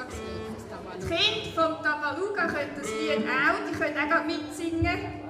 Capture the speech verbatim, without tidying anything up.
Die Kinder vom Tabaluga können das Lied auch, die können auch mitsingen.